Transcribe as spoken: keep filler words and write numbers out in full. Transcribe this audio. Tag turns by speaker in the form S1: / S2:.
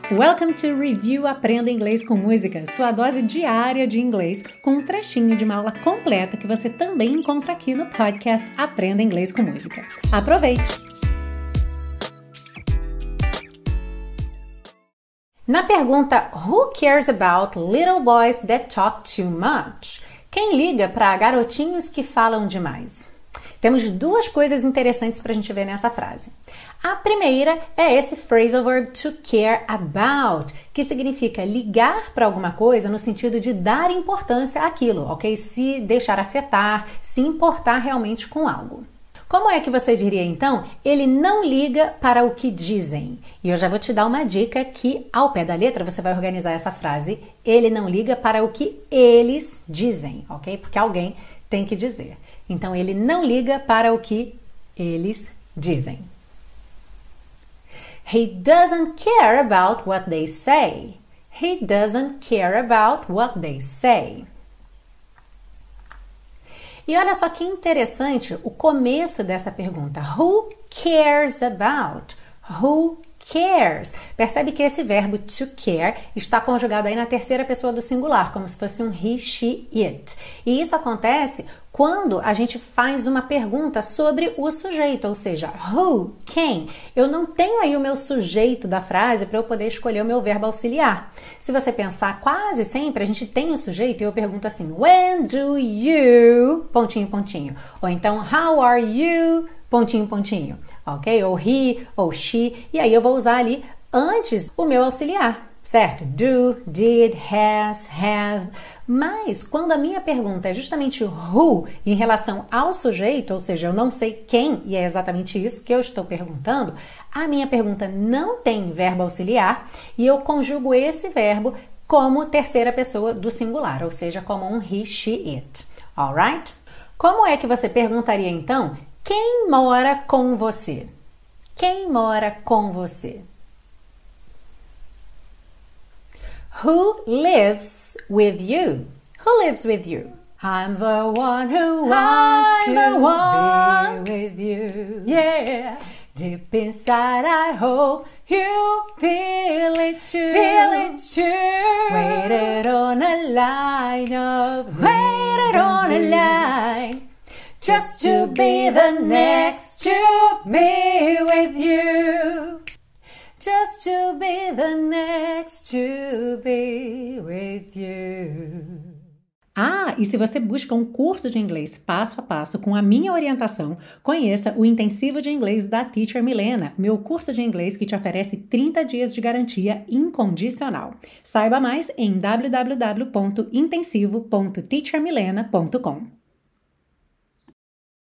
S1: Welcome to Review Aprenda Inglês com Música, sua dose diária de inglês com um trechinho de uma aula completa que você também encontra aqui no podcast Aprenda Inglês com Música. Aproveite! Na pergunta Who cares about little boys that talk too much? Quem liga para garotinhos que falam demais? Temos duas coisas interessantes para a gente ver nessa frase. A primeira é esse phrasal verb to care about, que significa ligar para alguma coisa no sentido de dar importância àquilo, ok? Se deixar afetar, se importar realmente com algo. Como é que você diria então? Ele não liga para o que dizem. E eu já vou te dar uma dica que ao pé da letra você vai organizar essa frase. Ele não liga para o que eles dizem, ok? Porque alguém tem que dizer. Então, ele não liga para o que eles dizem. He doesn't care about what they say. He doesn't care about what they say. E olha só que interessante o começo dessa pergunta. Who cares about? Who cares? Percebe que esse verbo to care está conjugado aí na terceira pessoa do singular, como se fosse um he, she, it. E isso acontece quando a gente faz uma pergunta sobre o sujeito, ou seja, who, quem. Eu não tenho aí o meu sujeito da frase para eu poder escolher o meu verbo auxiliar. Se você pensar, quase sempre a gente tem o sujeito e eu pergunto assim, when do you, pontinho, pontinho. Ou então, how are you, pontinho, pontinho. Ok? Ou he, ou she. E aí eu vou usar ali antes o meu auxiliar. Certo? Do, did, has, have. Mas quando a minha pergunta é justamente who em relação ao sujeito, ou seja, eu não sei quem, e é exatamente isso que eu estou perguntando, a minha pergunta não tem verbo auxiliar e eu conjugo esse verbo como terceira pessoa do singular, ou seja, como um he, she, it. Alright? Como é que você perguntaria então, quem mora com você? Quem mora com você? Who lives with you? Who lives with you? I'm the one who wants I'm to the one. be with you. Yeah. Deep inside I hope you feel it too. Feel it too. Waited on a line of Waited on a line. Just to be the next to be with you. Just to be the next to be with you. Ah, e se você busca um curso de inglês passo a passo com a minha orientação, conheça o Intensivo de Inglês da Teacher Milena, meu curso de inglês que te oferece trinta dias de garantia incondicional. Saiba mais em w w w ponto intensivo ponto teacher milena ponto com.